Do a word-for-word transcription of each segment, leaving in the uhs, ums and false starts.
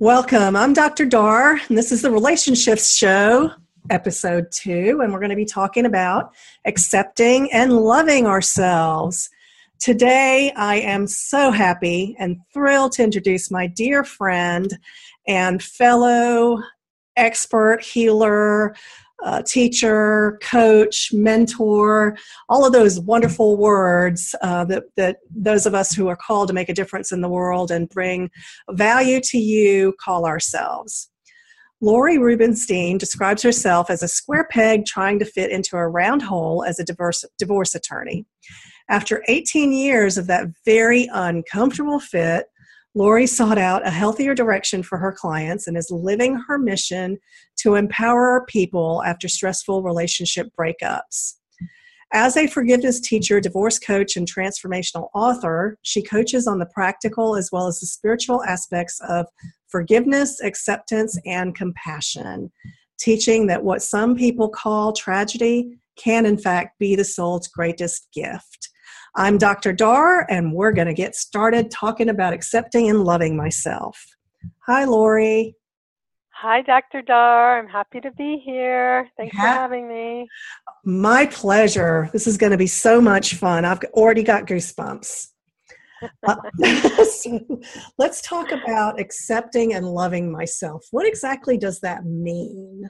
Welcome. I'm Doctor Dar, and this is the Relationships Show, episode two, and we're going to be talking about accepting and loving ourselves. Today, I am so happy and thrilled to introduce my dear friend and fellow expert healer, uh, teacher, coach, mentor, all of those wonderful words uh, that, that those of us who are called to make a difference in the world and bring value to you call ourselves. Lori Rubenstein describes herself as a square peg trying to fit into a round hole as a divorce, divorce attorney. After eighteen years of that very uncomfortable fit, Lori sought out a healthier direction for her clients and is living her mission to empower people after stressful relationship breakups. As a forgiveness teacher, divorce coach, and transformational author, she coaches on the practical as well as the spiritual aspects of forgiveness, acceptance, and compassion, teaching that what some people call tragedy can in fact be the soul's greatest gift. I'm Doctor Dar, and we're going to get started talking about accepting and loving myself. Hi, Lori. Hi, Doctor Dar. I'm happy to be here. Thanks Yeah. for having me. My pleasure. This is going to be so much fun. I've already got goosebumps. uh, so let's talk about accepting and loving myself. What exactly does that mean?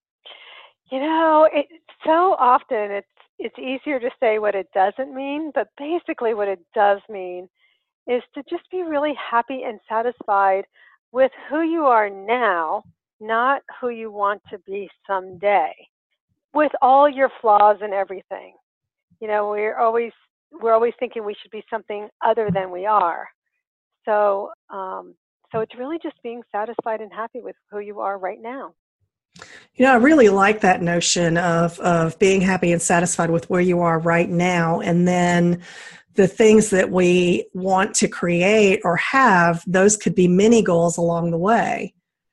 You know, it, so often it's it's easier to say what it doesn't mean, but basically what it does mean is to just be really happy and satisfied with who you are now, not who you want to be someday, with all your flaws and everything. You know, we're always we're always thinking we should be something other than we are. So, um, so it's really just being satisfied and happy with who you are right now. You know, I really like that notion of, of being happy and satisfied with where you are right now. And then the things that we want to create or have, those could be mini goals along the way.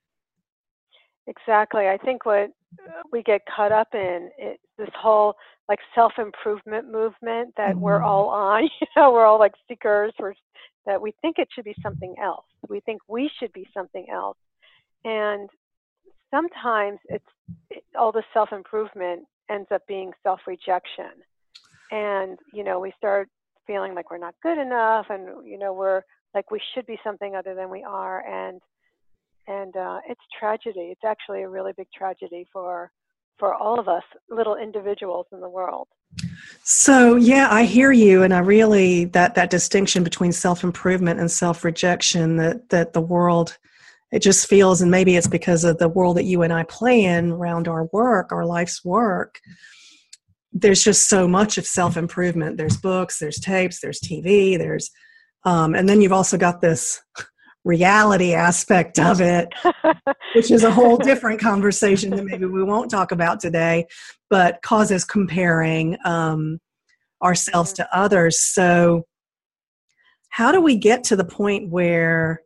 Exactly. I think what we get caught up in is this whole like self-improvement movement that mm-hmm. we're all on. You know, we're all like seekers. We're, that we think it should be something else. We think we should be something else. And sometimes it's it, all the self-improvement ends up being self-rejection. And, you know, we start feeling like we're not good enough and, you know, we're like we should be something other than we are. And and uh, it's tragedy. It's actually a really big tragedy for for all of us little individuals in the world. So, yeah, I hear you. And I really, that, that distinction between self-improvement and self-rejection that, that the world, it just feels, and maybe it's because of the world that you and I play in around our work, our life's work, there's just so much of self-improvement. There's books, there's tapes, there's T V, there's, um, and then you've also got this reality aspect of it, which is a whole different conversation that maybe we won't talk about today, but causes comparing um, ourselves to others. So how do we get to the point where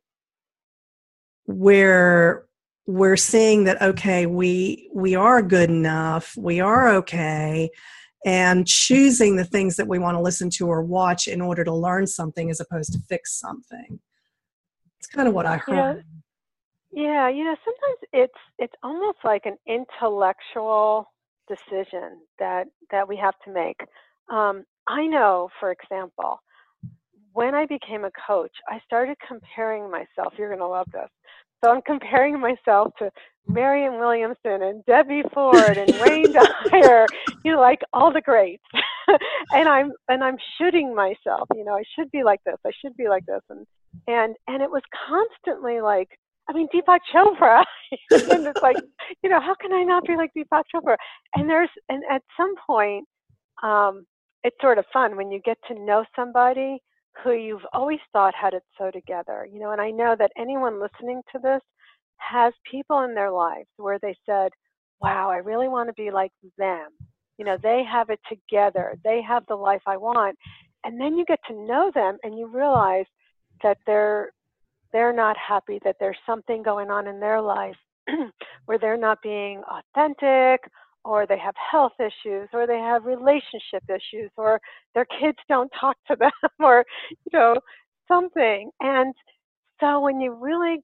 where we're seeing that, okay, we we are good enough, we are okay, and choosing the things that we want to listen to or watch in order to learn something as opposed to fix something? It's kind of what I heard. You know, yeah, you know, sometimes it's it's almost like an intellectual decision that that we have to make. Um, I know, for example, when I became a coach, I started comparing myself. You're going to love this. So I'm comparing myself to Marianne Williamson and Debbie Ford and Wayne Dyer, you know, like all the greats. and I'm and I'm shooting myself. You know, I should be like this. I should be like this. And and and it was constantly like, I mean, Deepak Chopra. And it's like, you know, how can I not be like Deepak Chopra? And there's and at some point, um, it's sort of fun when you get to know somebody who you've always thought had it so together, you know, and I know that anyone listening to this has people in their lives where they said, wow, I really want to be like them. You know, they have it together. They have the life I want. And then you get to know them and you realize that they're they're not happy, that there's something going on in their life where they're not being authentic, or they have health issues, or they have relationship issues, or their kids don't talk to them, or, you know, something. And so when you really get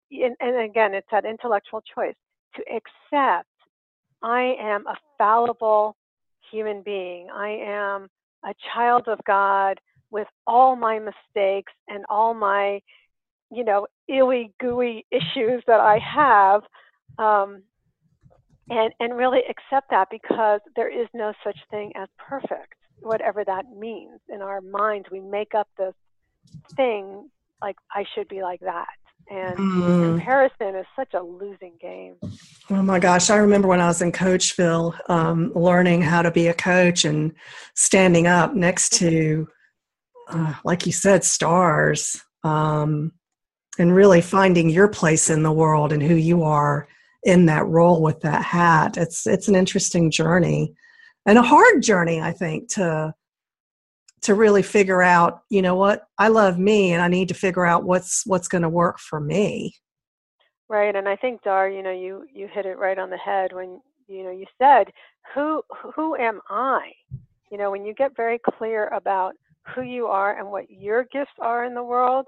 and, and again, it's that intellectual choice to accept I am a fallible human being. I am a child of God with all my mistakes and all my, you know, illy gooey issues that I have. Um, and, and really accept that, because there is no such thing as perfect, whatever that means. In our minds, we make up this thing like, I should be like that. And Mm. comparison is such a losing game. Oh my gosh. I remember when I was in Coachville, um, learning how to be a coach and standing up next to, uh, like you said, stars, um, and really finding your place in the world and who you are in that role with that hat. It's, it's an interesting journey and a hard journey, I think, to, to really figure out, you know what, I love me and I need to figure out what's, what's going to work for me. Right, and I think, Dar, you know, you, you hit it right on the head when, you know, you said, who who am I? You know, when you get very clear about who you are and what your gifts are in the world,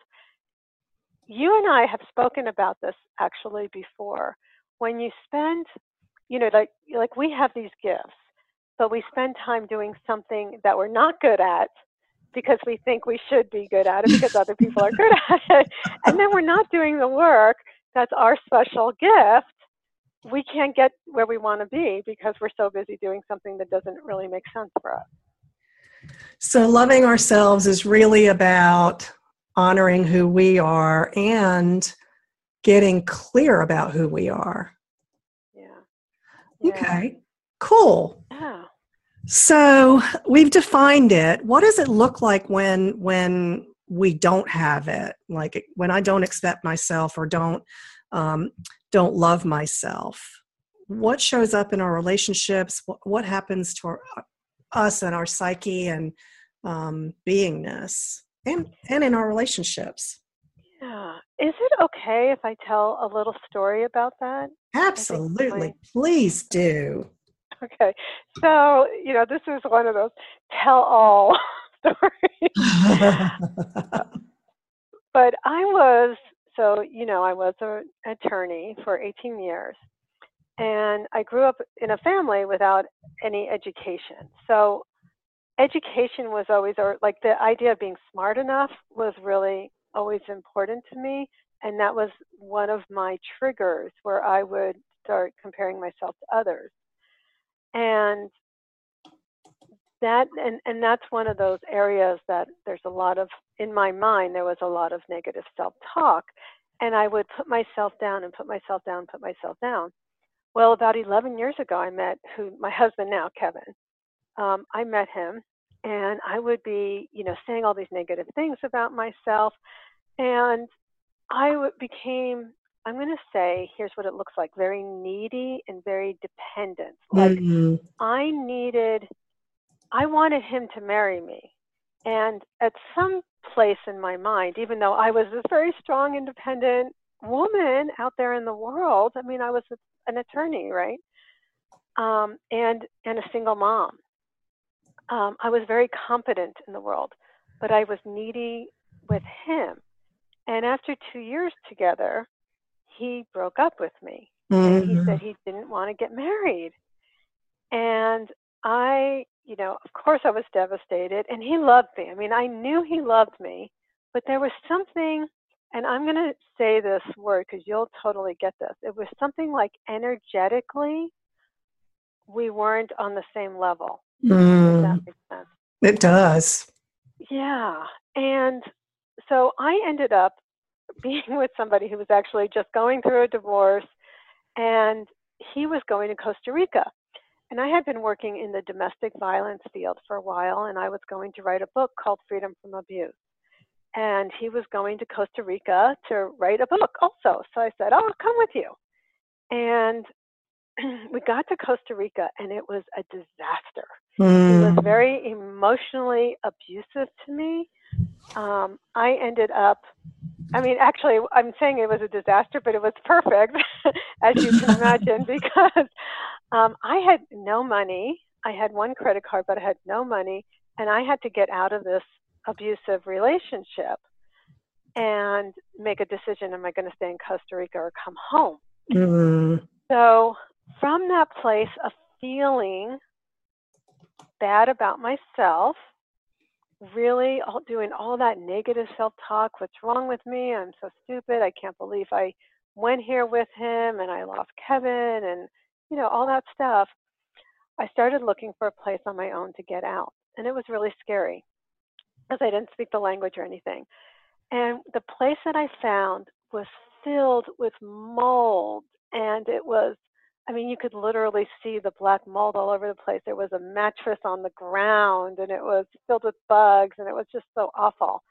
you and I have spoken about this actually before. When you spend, you know, like like we have these gifts, but we spend time doing something that we're not good at because we think we should be good at it because other people are good at it, and then we're not doing the work that's our special gift. We can't get where we want to be because we're so busy doing something that doesn't really make sense for us. So loving ourselves is really about honoring who we are and getting clear about who we are. Yeah. yeah. Okay, cool. Yeah. So we've defined it. What does it look like when when we don't have it? Like when I don't accept myself or don't um, don't love myself. What shows up in our relationships? What, what happens to our, us and our psyche and um, beingness, and and in our relationships? Yeah. Is it okay if I tell a little story about that? Absolutely. My... Please do. Okay. So, you know, this is one of those tell-all stories. But I was, so, you know, I was an attorney for eighteen years. And I grew up in a family without any education. So education was always, or like the idea of being smart enough was really always important to me. And that was one of my triggers where I would start comparing myself to others. And that, and, and that's one of those areas that there's a lot of, in my mind, there was a lot of negative self-talk. And I would put myself down and put myself down, put myself down. Well, about eleven years ago, I met who my husband now, Kevin. Um, I met him, and I would be, you know, saying all these negative things about myself, and I w- became, I'm going to say, here's what it looks like: very needy and very dependent. Like Mm-hmm. I needed, I wanted him to marry me, and at some place in my mind, even though I was this very strong, independent woman out there in the world, I mean, I was an attorney, right? Um, and and a single mom. Um, I was very competent in the world, but I was needy with him. And after two years together, he broke up with me, and he Mm-hmm. said he didn't want to get married. And I, you know, of course, I was devastated. And he loved me. I mean, I knew he loved me, but there was something. And I'm going to say this word because you'll totally get this. It was something like energetically, we weren't on the same level. Mm. If that makes sense. It does. Yeah. And so I ended up being with somebody who was actually just going through a divorce, and he was going to Costa Rica. And I had been working in the domestic violence field for a while, and I was going to write a book called Freedom from Abuse. And he was going to Costa Rica to write a book also. So I said, oh, I'll come with you. And we got to Costa Rica, and it was a disaster. Mm. He was very emotionally abusive to me. Um, I ended up, I mean, actually, I'm saying it was a disaster, but it was perfect, as you can imagine, because um, I had no money. I had one credit card, but I had no money, and I had to get out of this abusive relationship. and make a decision, am I going to stay in Costa Rica or come home? Mm. So from that place of feeling bad about myself, really all, doing all that negative self-talk, what's wrong with me? I'm so stupid. I can't believe I went here with him and I lost Kevin and, you know, all that stuff. I started looking for a place on my own to get out. And it was really scary because I didn't speak the language or anything. And the place that I found was filled with mold. And it was, I mean, you could literally see the black mold all over the place. There was a mattress on the ground and it was filled with bugs and it was just so awful.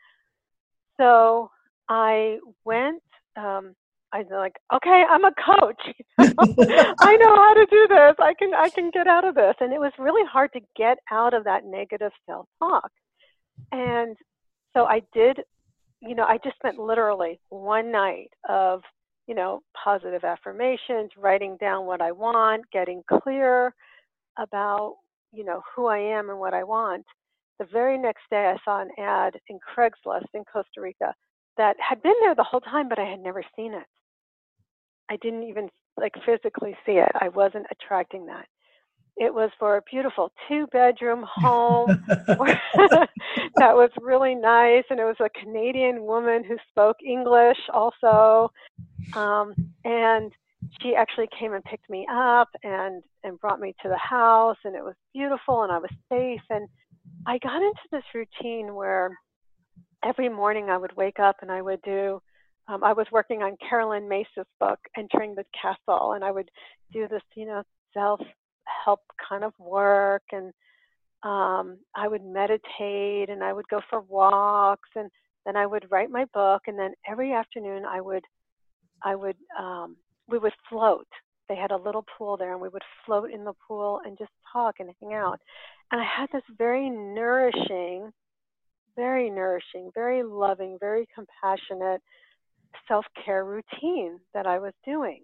So I went, um, I was like, okay, I'm a coach. I know how to do this. I can, I can get out of this. And it was really hard to get out of that negative self-talk. And so I did, you know, I just spent literally one night of, you know, positive affirmations, writing down what I want, getting clear about, you know, who I am and what I want. The very next day I saw an ad in Craigslist in Costa Rica that had been there the whole time, but I had never seen it. I didn't even like physically see it. I wasn't attracting that. It was for a beautiful two-bedroom home that was really nice, and it was a Canadian woman who spoke English also, um, and she actually came and picked me up and, and brought me to the house, and it was beautiful, and I was safe, and I got into this routine where every morning I would wake up and I would do, um, I was working on Carolyn Mace's book, Entering the Castle, and I would do this, you know, self help kind of work, and um, I would meditate and I would go for walks, and then I would write my book, and then every afternoon I would I would um, we would float. They had a little pool there and we would float in the pool and just talk and hang out. And I had this very nourishing, very nourishing, very loving, very compassionate self-care routine that I was doing.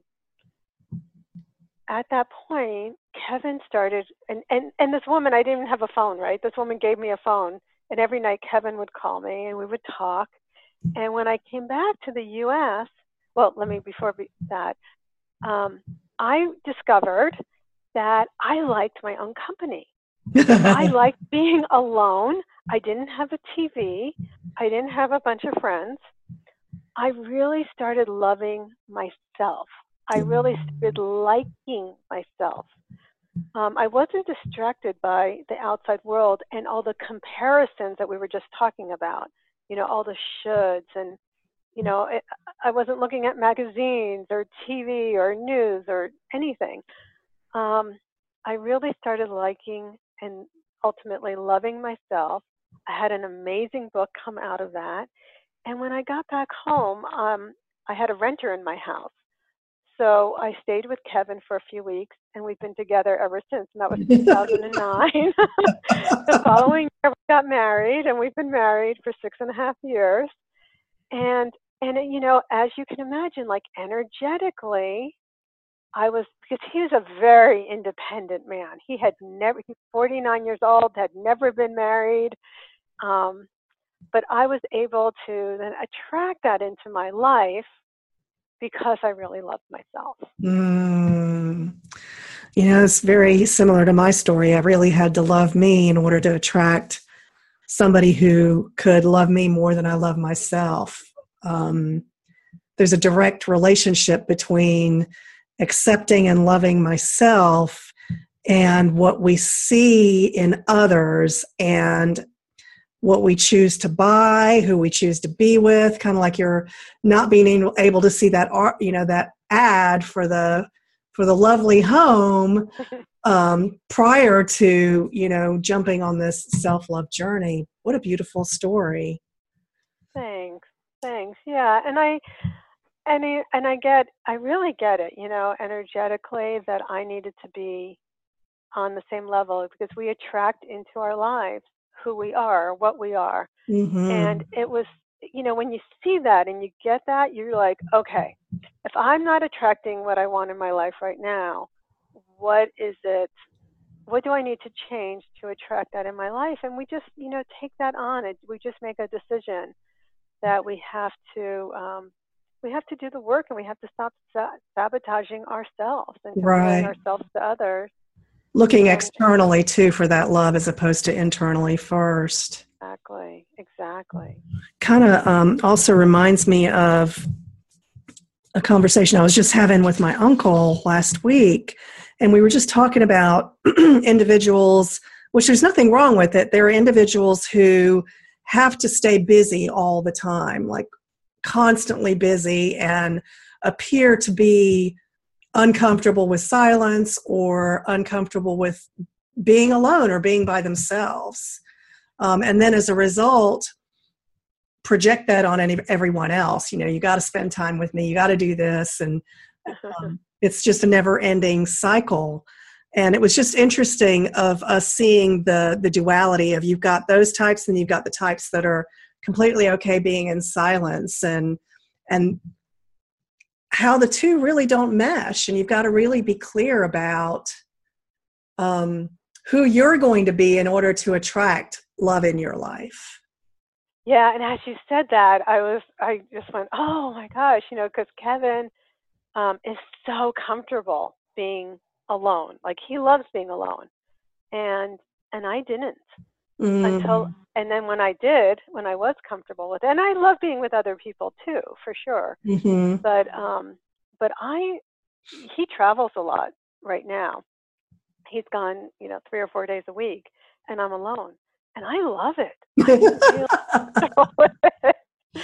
At that point, Kevin started, and, and, and this woman, I didn't even have a phone, right? This woman gave me a phone, and every night Kevin would call me, and we would talk. And when I came back to the U S, well, let me, before that, um, I discovered that I liked my own company. I liked being alone. I didn't have a T V. I didn't have a bunch of friends. I really started loving myself. I really started liking myself. Um, I wasn't distracted by the outside world and all the comparisons that we were just talking about, you know, all the shoulds. And, you know, it, I wasn't looking at magazines or T V or news or anything. Um, I really started liking and ultimately loving myself. I had an amazing book come out of that. And when I got back home, um, I had a renter in my house. So I stayed with Kevin for a few weeks, and we've been together ever since. And that was two thousand nine. The following year, we got married, and we've been married for six and a half years. And, and you know, as you can imagine, like energetically, I was, because he was a very independent man. He had never, he's forty-nine years old, had never been married. Um, but I was able to then attract that into my life because I really loved myself. Mm. You know, it's very similar to my story. I really had to love me in order to attract somebody who could love me more than I love myself. Um, there's a direct relationship between accepting and loving myself and what we see in others and what we choose to buy, who we choose to be with, kind of like you're not being able to see that art, you know, that ad for the for the lovely home um, prior to, you know, jumping on this self-love journey. What a beautiful story. Thanks. Thanks. Yeah. And I and I, and I get I really get it, you know, energetically that I needed to be on the same level because we attract into our lives who we are, what we are. Mm-hmm. And it was, you know, when you see that and you get that, you're like, okay, if I'm not attracting what I want in my life right now, what is it, what do I need to change to attract that in my life? And we just, you know, take that on. It, we just make a decision that we have to um, we have to do the work, and we have to stop sa- sabotaging ourselves and comparing Right. ourselves to others. Looking And externally too for that love as opposed to internally first. exactly, exactly. Kind of um, also reminds me of a conversation I was just having with my uncle last week. And we were just talking about individuals, which there's nothing wrong with it. There are individuals who have to stay busy all the time, like constantly busy, and appear to be uncomfortable with silence or uncomfortable with being alone or being by themselves. Um, and then as a result, project that on any, everyone else. You know, you got to spend time with me. You got to do this. And um, it's just a never ending cycle. And it was just interesting of us seeing the, the duality of you've got those types and you've got the types that are completely okay being in silence, and, and how the two really don't mesh. And you've got to really be clear about um, who you're going to be in order to attract love in your life. Yeah, and as you said that, I was, I just went, oh my gosh, you know, because Kevin um, is so comfortable being alone. Like he loves being alone, and and I didn't until, Mm. and then when I did, when I was comfortable with it, and I love being with other people too, for sure. Mm-hmm. But um, but I, he travels a lot right now. He's gone, you know, three or four days a week, and I'm alone, and I love it. I really love it.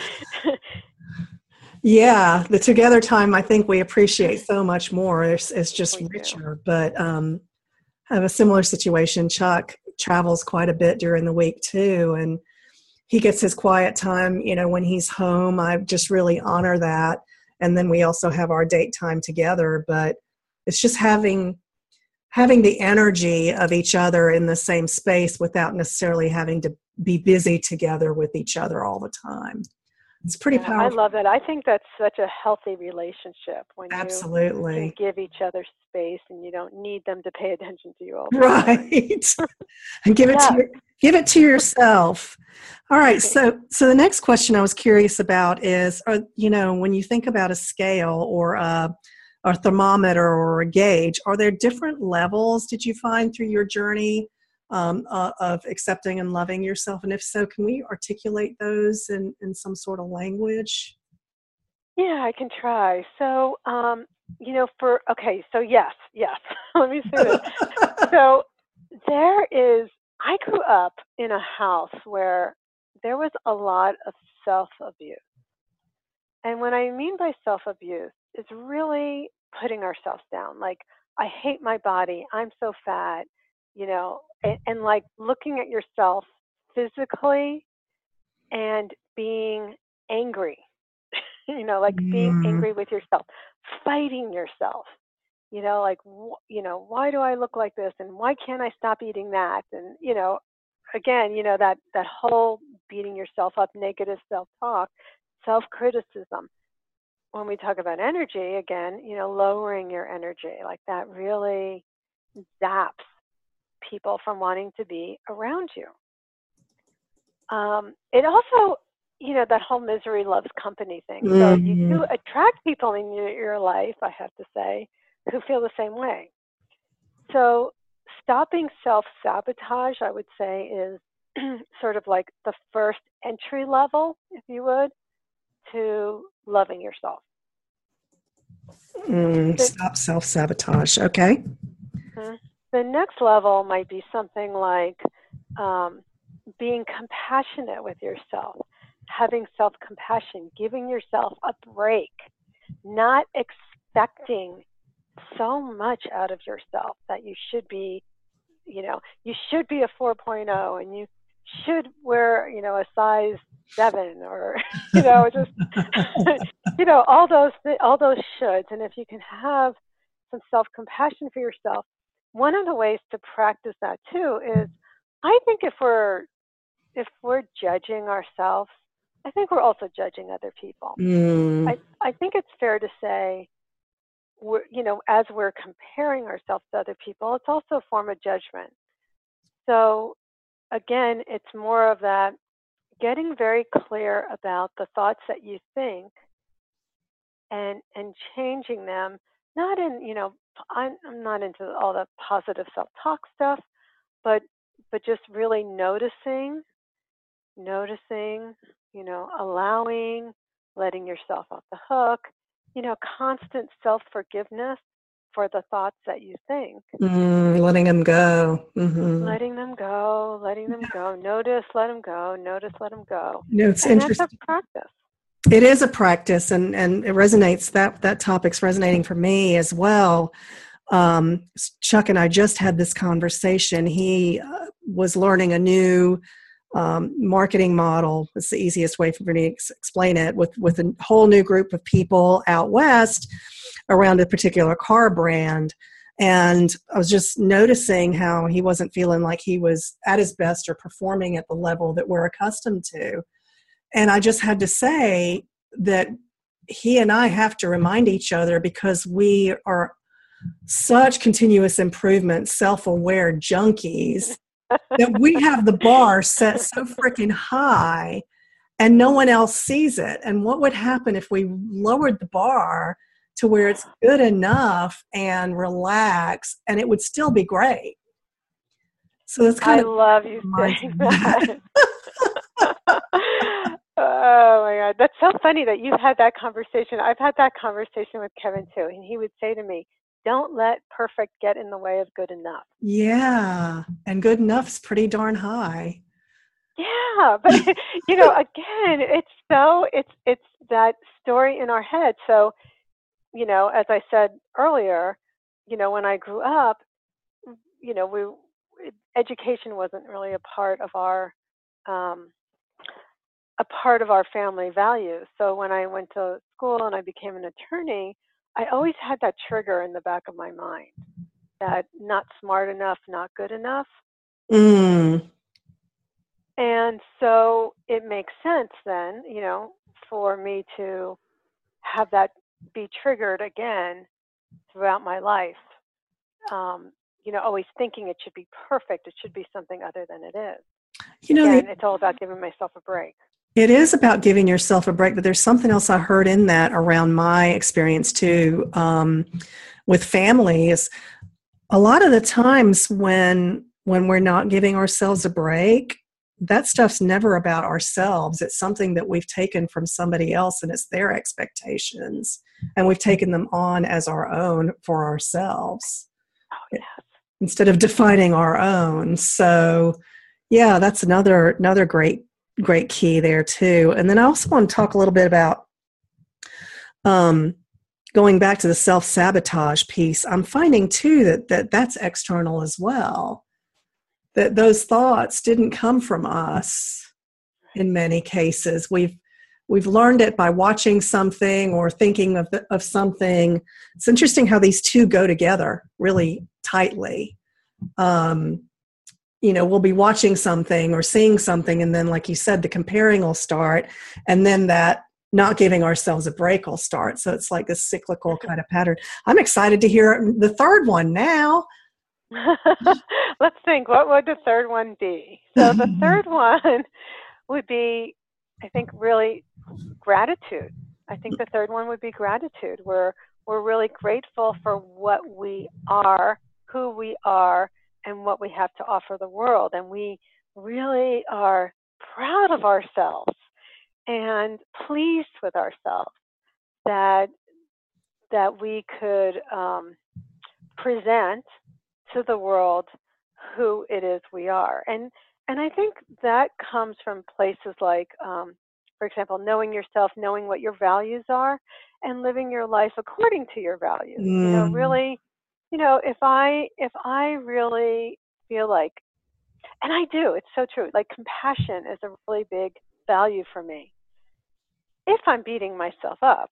Yeah, the together time I think we appreciate so much more. It's, it's just We do. richer. But um, I have a similar situation. Chuck travels quite a bit during the week too, and he gets his quiet time, you know, when he's home. I just really honor that. And then we also have our date time together. But it's just having having the energy of each other in the same space without necessarily having to be busy together with each other all the time. It's pretty Yeah, I powerful. love that. I think that's such a healthy relationship when you can Absolutely. give each other space and you don't need them to pay attention to you all the time. Right. And give it to Yeah. your, give it to yourself. All right. So so the next question I was curious about is, are, you know, when you think about a scale or a, a thermometer or a gauge, are there different levels, did you find through your journey um, uh, of accepting and loving yourself? And if so, can we articulate those in, in some sort of language? Yeah, I can try. So, um, you know, for, okay, so yes, yes. Let me say this. So there is, I grew up in a house where there was a lot of self-abuse. And what I mean by self-abuse is really putting ourselves down. Like, I hate my body. I'm so fat, you know, and, and like looking at yourself physically and being angry, you know, like being Mm, angry with yourself, fighting yourself, you know, like, wh- you know, why do I look like this? And why can't I stop eating that? And, you know, again, you know, that, that whole beating yourself up, negative self-talk, self-criticism. When we talk about energy, again, you know, lowering your energy, like that really zaps people from wanting to be around you. Um, it also, you know, that whole misery loves company thing. So you do mm, attract people in your, your life, I have to say, who feel the same way. So stopping self-sabotage, I would say, is sort of like the first entry level, if you would, to loving yourself. mm. The, Stop self-sabotage. Okay. mhm. The next level might be something like um, being compassionate with yourself, having self-compassion, giving yourself a break, not expecting so much out of yourself that you should be, you know, you should be a 4.0 and you should wear, you know, a size seven or, you know, just, you know, all those, all those shoulds. And if you can have some self-compassion for yourself, one of the ways to practice that too is, I think if we're, if we're judging ourselves, I think we're also judging other people. Mm, I, I think it's fair to say, we're, you know, as we're comparing ourselves to other people, it's also a form of judgment. So again, it's more of that, getting very clear about the thoughts that you think and and changing them, not in, you know, I'm, I'm not into all the positive self-talk stuff, but but just really noticing, noticing, you know, allowing, letting yourself off the hook, you know, constant self-forgiveness for the thoughts that you think. Mm, letting them go. Mm-hmm. Letting them go, letting them go. Notice, let them go. Notice, let them go. You know, it's And that's a interesting. practice. It is a practice, and, and it resonates. That that topic's resonating for me as well. Um, Chuck and I just had this conversation. He uh, was learning a new um, marketing model. It's the easiest way for me to ex- explain it, with with a whole new group of people out west around a particular car brand. And I was just noticing how he wasn't feeling like he was at his best or performing at the level that we're accustomed to. And I just had to say that he and I have to remind each other, because we are such continuous improvement, self-aware junkies, that we have the bar set so freaking high and no one else sees it. And what would happen if we lowered the bar to where it's good enough and relax, and it would still be great? So that's kind I of love you saying that. Oh my God. That's so funny that you've had that conversation. I've had that conversation with Kevin too. And he would say to me, don't let perfect get in the way of good enough. Yeah. And good enough's pretty darn high. Yeah. But you know, again, it's so, it's, it's that story in our head. So, you know, as I said earlier, you know, when I grew up, you know, we, education wasn't really a part of our, um, a part of our family values. So when I went to school and I became an attorney, I always had that trigger in the back of my mind that not smart enough, not good enough. Mm. And so it makes sense then, you know, for me to have that be triggered again throughout my life. Um, you know, always thinking it should be perfect. It should be something other than it is. You know, Again, the, it's all about giving myself a break. it is about giving yourself a break, but there's something else I heard in that around my experience too, um, with families. A lot of the times when when we're not giving ourselves a break, that stuff's never about ourselves. It's something that we've taken from somebody else, and it's their expectations, and we've taken them on as our own for ourselves. Oh, yes. Instead of defining our own. So yeah, that's another another great great key there too. And then I also want to talk a little bit about um, going back to the self-sabotage piece. I'm finding too that, that that's external as well, that those thoughts didn't come from us in many cases. We've we've learned it by watching something or thinking of, the, of something. It's interesting how these two go together really tightly. Um, you know, we'll be watching something or seeing something, and then, like you said, the comparing will start, and then that not giving ourselves a break will start. So it's like this cyclical kind of pattern. I'm excited to hear the third one now. Let's think, what would the third one be? So the third one would be, I think, really gratitude. I think the third one would be gratitude. We're, we're really grateful for what we are, who we are, and what we have to offer the world. And we really are proud of ourselves and pleased with ourselves that, that we could um, present to the world who it is we are. And and I think that comes from places like, um, for example, knowing yourself, knowing what your values are, and living your life according to your values. Mm. You know, really, you know, if I if I really feel like, and I do, it's so true, like compassion is a really big value for me. If I'm beating myself up,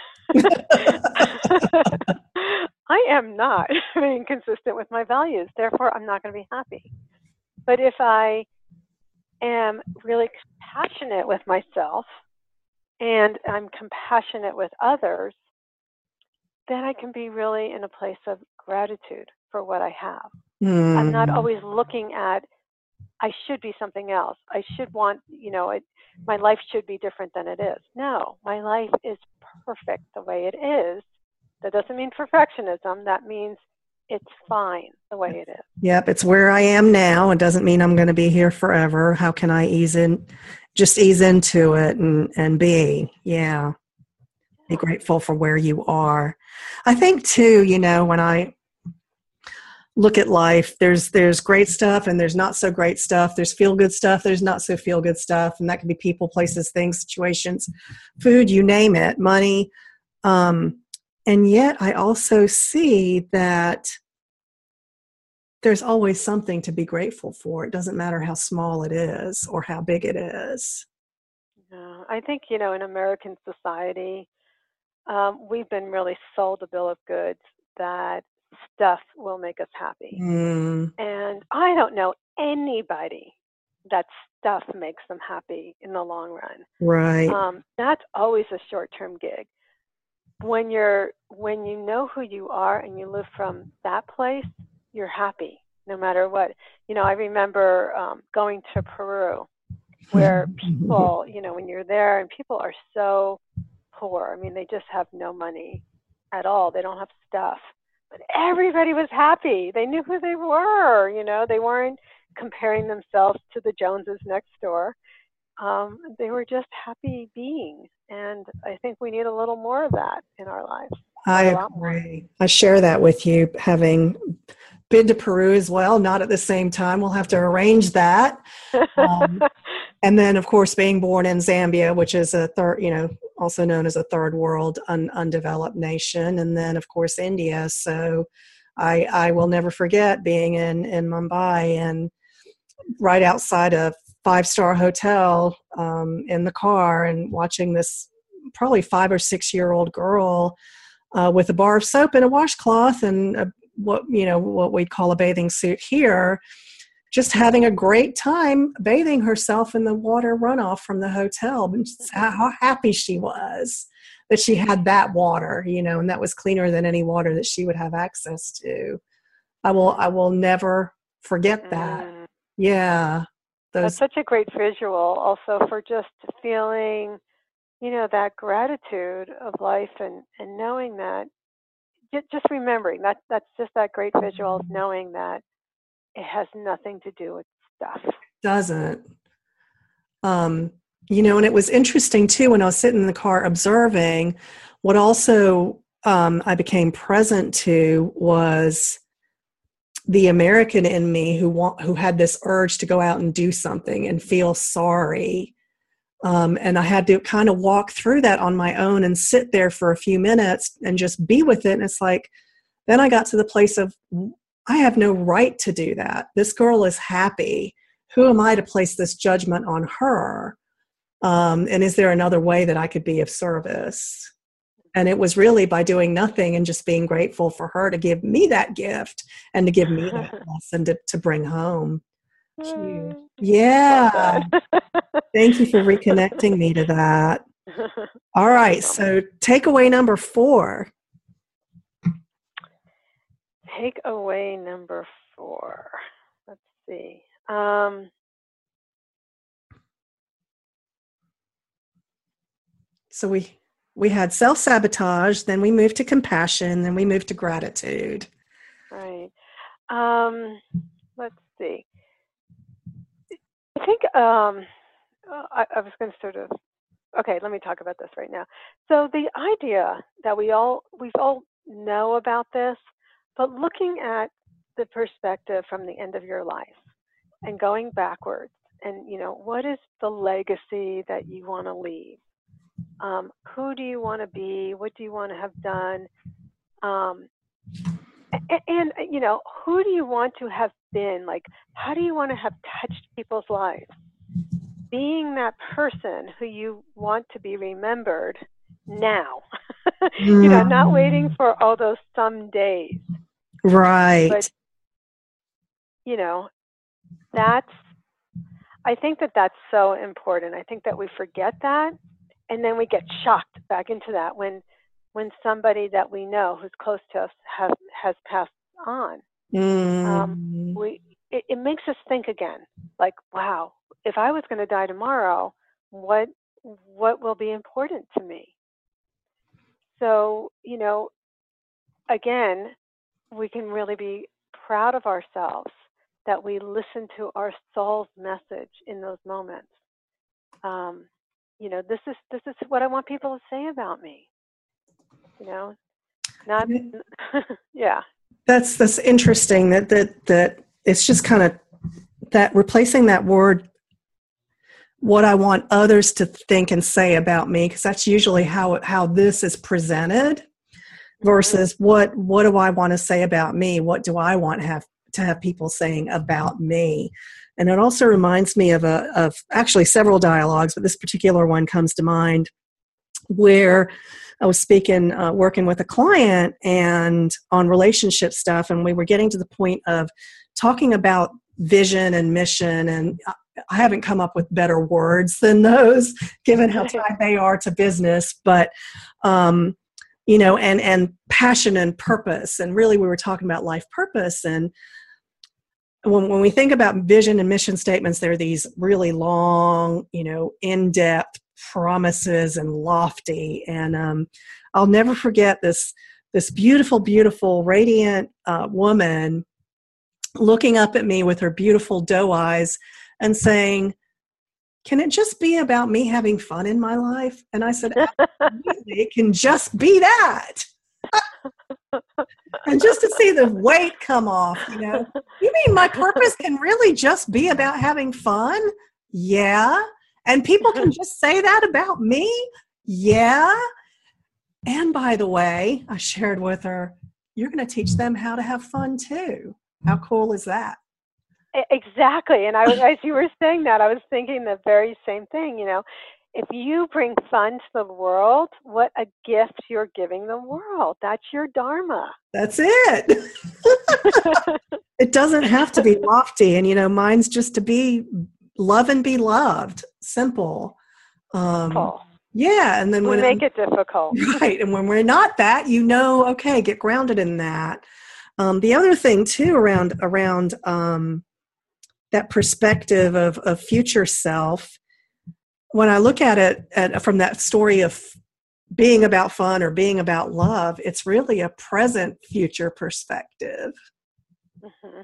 I am not being consistent with my values. Therefore, I'm not going to be happy. But if I am really compassionate with myself and I'm compassionate with others, then I can be really in a place of gratitude for what I have. Mm. I'm not always looking at I should be something else. I should want, you know, it, my life should be different than it is. No, my life is perfect the way it is. That doesn't mean perfectionism. That means it's fine the way it is. Yep, it's where I am now. It doesn't mean I'm going to be here forever. How can I ease in, just ease into it and, and be? Yeah. Be grateful for where you are. I think too, you know, when I look at life, there's there's great stuff and there's not so great stuff. There's feel good stuff, there's not so feel good stuff, and that can be people, places, things, situations, food, you name it, money. Um, and yet I also see that there's always something to be grateful for. It doesn't matter how small it is or how big it is. Yeah, I think, you know, in American society, um, we've been really sold a bill of goods that stuff will make us happy. Mm. And I don't know anybody that stuff makes them happy in the long run. Right. Um, that's always a short-term gig. When you're when you know who you are and you live from that place, you're happy no matter what. You know, I remember um, going to Peru, where people, you know, when you're there and people are so poor. I mean, they just have no money at all. They don't have stuff. But everybody was happy. They knew who they were, you know. They weren't comparing themselves to the Joneses next door. Um, they were just happy beings. And I think we need a little more of that in our lives. I agree. I share that with you, having been to Peru as well, not at the same time. We'll have to arrange that. Um, and then, of course, being born in Zambia, which is a third, you know, also known as a third world un- undeveloped nation. And then, of course, India. So I, I will never forget being in, in Mumbai and right outside a five-star hotel um, in the car and watching this probably five or six-year-old girl uh, with a bar of soap and a washcloth and a, what, you know, what we call a bathing suit here, just having a great time bathing herself in the water runoff from the hotel. And just how happy she was that she had that water, you know, and that was cleaner than any water that she would have access to. I will, I will never forget that. Mm. Yeah. That's Those, such a great visual also for just feeling, you know, that gratitude of life and, and knowing that, just remembering that that's just that great visual of knowing that it has nothing to do with stuff. Doesn't. Um, you know, and it was interesting too, when I was sitting in the car observing, what also um, I became present to was the American in me who want, who had this urge to go out and do something and feel sorry. Um, and I had to kind of walk through that on my own and sit there for a few minutes and just be with it. And it's like, then I got to the place of, I have no right to do that. This girl is happy. Who am I to place this judgment on her? Um, and is there another way that I could be of service? And it was really by doing nothing and just being grateful for her to give me that gift and to give me that lesson to, to bring home. Cute. Yeah. Thank you for reconnecting me to that. All right. So takeaway number four. Takeaway number four. Let's see. Um, so we we had self-sabotage, then we moved to compassion, then we moved to gratitude. Right. Um, let's see. I think um, I, I was going to sort of, okay, let me talk about this right now. So the idea that we all, we all know about this, but looking at the perspective from the end of your life and going backwards and, you know, what is the legacy that you want to leave? Um, who do you want to be? What do you want to have done? Um, and, and, you know, who do you want to have been? Like, how do you want to have touched people's lives? Being that person who you want to be remembered now. You know, not waiting for all those some days. Right. But, you know, that's, I think that that's so important. I think that we forget that. And then we get shocked back into that when when somebody that we know who's close to us has has passed on. Mm. Um, we it, it makes us think again, like, wow, if I was going to die tomorrow, what what will be important to me? So, you know, again, we can really be proud of ourselves that we listen to our soul's message in those moments. Um, you know, this is this is what I want people to say about me. You know, not yeah. That's that's interesting. That that that it's just kind of that replacing that word, what I want others to think and say about me, because that's usually how how this is presented. Versus what what do I want to say about me? What do I want to have to have people saying about me? And it also reminds me of a of actually several dialogues, but this particular one comes to mind where I was speaking, uh, working with a client and on relationship stuff, and we were getting to the point of talking about vision and mission, and I haven't come up with better words than those, given how tied they are to business, but um, you know, and, and passion and purpose. And really we were talking about life purpose. And when, when we think about vision and mission statements, they're these really long, you know, in-depth promises and lofty. And um, I'll never forget this, this beautiful, beautiful, radiant uh, woman looking up at me with her beautiful doe eyes and saying, can it just be about me having fun in my life? And I said, absolutely, it can just be that. And just to see the weight come off, you know, you mean my purpose can really just be about having fun? Yeah. And people can just say that about me? Yeah. And by the way, I shared with her, you're going to teach them how to have fun too. How cool is that? Exactly. And I was, as you were saying that, I was thinking the very same thing. You know, if you bring fun to the world, what a gift you're giving the world. That's your dharma. That's it. It doesn't have to be lofty. And, you know, mine's just to be love and be loved. Simple. Um, Simple. Yeah. And then we when make it, it difficult. Right. And when we're not that, you know, okay, get grounded in that. Um, the other thing too, around, around, um, that perspective of, of future self, when I look at it at, from that story of being about fun or being about love, it's really a present future perspective. Mm-hmm.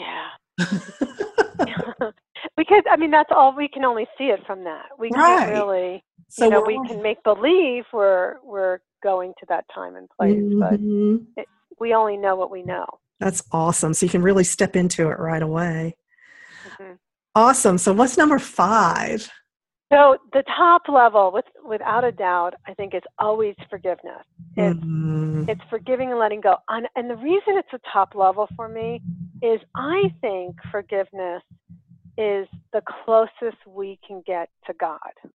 Yeah. Because, I mean, that's all, we can only see it from that. We Right. can't really, so you know, we can make believe we're, we're going to that time and place, mm-hmm. but it, we only know what we know. That's awesome. So you can really step into it right away. Mm-hmm. Awesome. So what's number five? So the top level, with, without a doubt, I think is always forgiveness. It's, mm-hmm. it's forgiving and letting go. And, and the reason it's a top level for me is I think forgiveness is the closest we can get to God.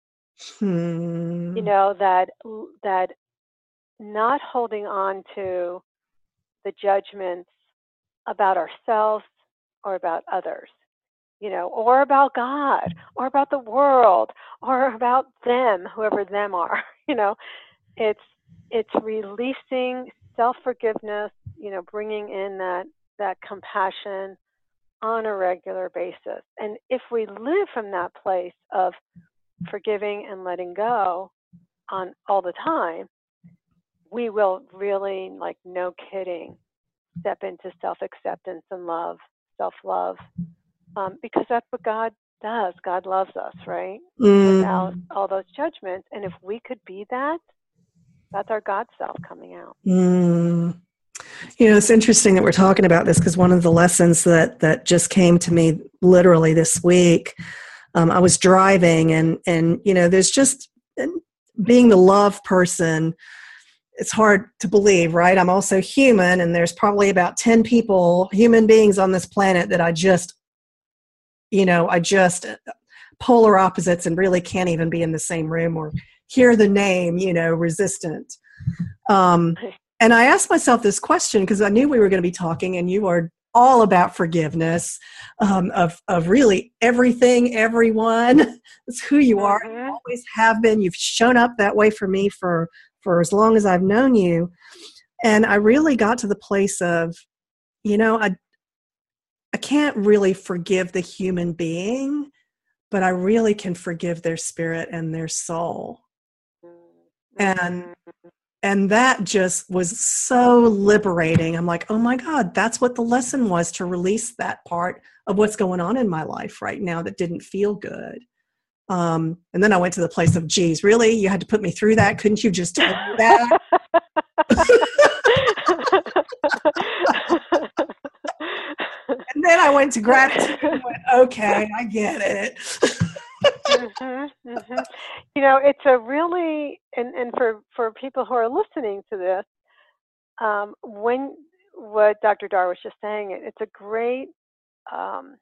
Hmm. You know, that that not holding on to the judgments about ourselves or about others, you know, or about God, or about the world, or about them, whoever them are. You know, it's it's releasing self-forgiveness, you know, bringing in that that compassion on a regular basis. And if we live from that place of forgiving and letting go on all the time, we will really, like, no kidding, step into self-acceptance and love, self-love, um, because that's what God does. God loves us, right? Mm. Without all those judgments. And if we could be that, that's our God self coming out. Mm. You know, it's interesting that we're talking about this, because one of the lessons that, that just came to me literally this week, um, I was driving and, and, you know, there's just being the love person, it's hard to believe, right? I'm also human, and there's probably about ten people, human beings on this planet that I just, you know, I just polar opposites and really can't even be in the same room or hear the name, you know, resistant. Um, and I asked myself this question because I knew we were going to be talking, and you are all about forgiveness, um, of, of really everything, everyone. It's who you are. Mm-hmm. You always have been. You've shown up that way for me for, for as long as I've known you. And I really got to the place of, you know, I, I can't really forgive the human being, but I really can forgive their spirit and their soul. And and that just was so liberating. I'm like, oh my God, that's what the lesson was, to release that part of what's going on in my life right now that didn't feel good. Um, and then I went to the place of, geez, really? You had to put me through that? Couldn't you just tell me that? And then I went to gratitude and went, okay, I get it. mm-hmm, mm-hmm. You know, it's a really, and, and for, for people who are listening to this, um, when what Doctor Dar was just saying, it, it's a great um,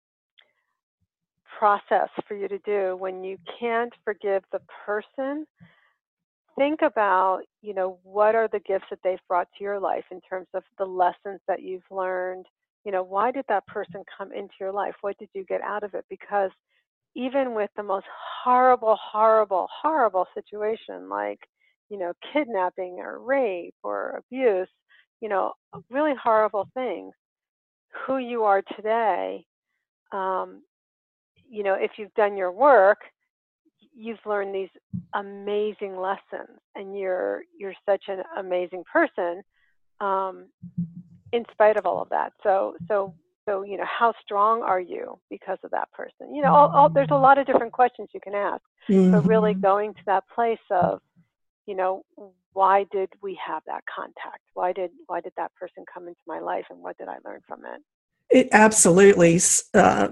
process for you to do when you can't forgive the person. Think about, you know, what are the gifts that they've brought to your life in terms of the lessons that you've learned. You know, why did that person come into your life? What did you get out of it? Because even with the most horrible, horrible, horrible situation, like, you know, kidnapping or rape or abuse, you know, really horrible things, who you are today, um, you know, if you've done your work, you've learned these amazing lessons, and you're you're such an amazing person, um, in spite of all of that. So so so you know, how strong are you because of that person? You know, all, all, there's a lot of different questions you can ask, mm-hmm. but really going to that place of, you know, why did we have that contact? Why did why did that person come into my life, and what did I learn from it? It absolutely. Uh,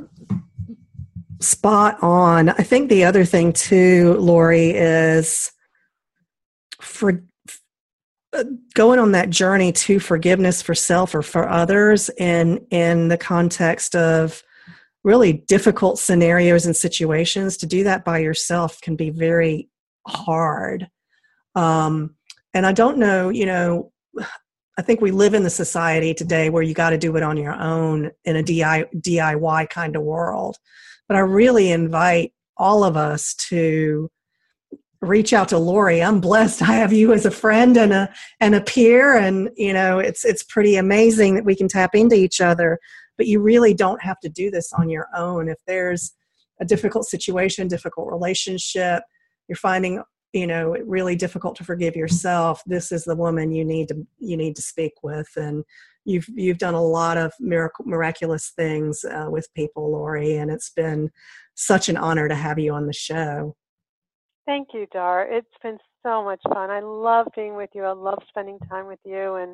spot on. I think the other thing too, Lori, is for uh, going on that journey to forgiveness for self or for others in in the context of really difficult scenarios and situations. To do that by yourself can be very hard. Um, and I don't know, you know, I think we live in the society today where you got to do it on your own in a D I Y kind of world. But I really invite all of us to reach out to Lori. I'm blessed. I have you as a friend and a and a peer, and you know, it's it's pretty amazing that we can tap into each other. But you really don't have to do this on your own. If there's a difficult situation, difficult relationship, you're finding, you know, it really difficult to forgive yourself, this is the woman you need to you need to speak with. And you've you've done a lot of miracle, miraculous things uh, with people, Lori, and it's been such an honor to have you on the show. Thank you, Dar. It's been so much fun. I love being with you. I love spending time with you, and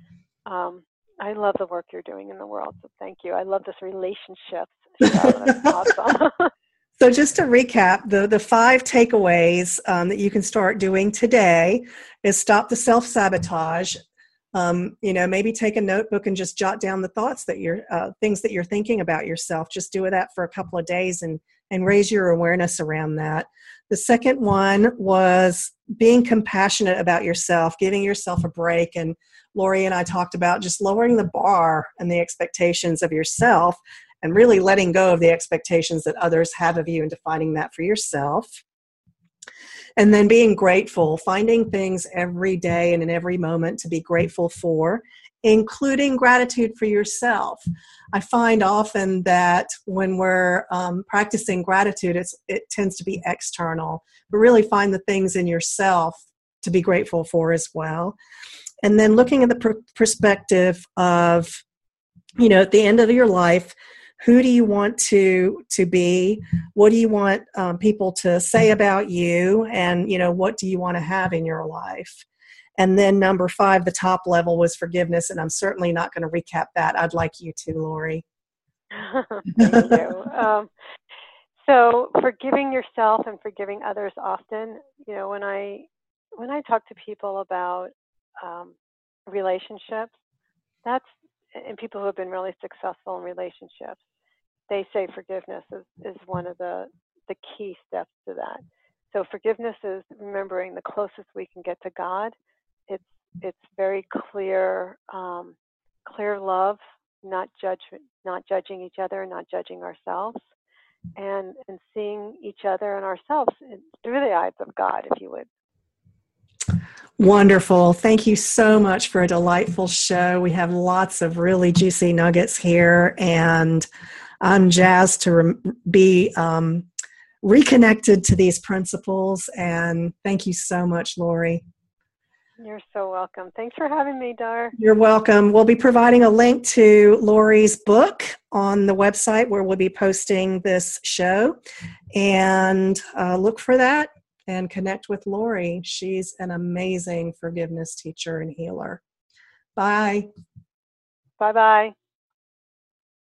um, I love the work you're doing in the world. So thank you. I love this relationships show. That's awesome. So just to recap, the, the five takeaways um, that you can start doing today is stop the self-sabotage. Um, you know, maybe take a notebook and just jot down the thoughts that you're, uh, things that you're thinking about yourself. Just do that for a couple of days and, and raise your awareness around that. The second one was being compassionate about yourself, giving yourself a break. And Lori and I talked about just lowering the bar and the expectations of yourself, and really letting go of the expectations that others have of you and defining that for yourself. And then being grateful, finding things every day and in every moment to be grateful for, including gratitude for yourself. I find often that when we're um, practicing gratitude, it's, it tends to be external, but really find the things in yourself to be grateful for as well. And then looking at the pr- perspective of, you know, at the end of your life, who do you want to to be? What do you want um, people to say about you? And, you know, what do you want to have in your life? And then number five, the top level, was forgiveness. And I'm certainly not going to recap that. I'd like you to, Lori. Thank you. Um, so forgiving yourself and forgiving others often, you know, when I when I talk to people about um, relationships, that's, and people who have been really successful in relationships, they say forgiveness is, is one of the, the key steps to that. So forgiveness is remembering the closest we can get to God. It's it's very clear, um, clear love, not judge, not judging each other, not judging ourselves, and and seeing each other and ourselves through the eyes of God, if you would. Wonderful. Thank you so much for a delightful show. We have lots of really juicy nuggets here, and I'm jazzed to re- be um, reconnected to these principles. And thank you so much, Lori. You're so welcome. Thanks for having me, Dar. You're welcome. We'll be providing a link to Lori's book on the website where we'll be posting this show. And uh, look for that and connect with Lori. She's an amazing forgiveness teacher and healer. Bye. Bye-bye.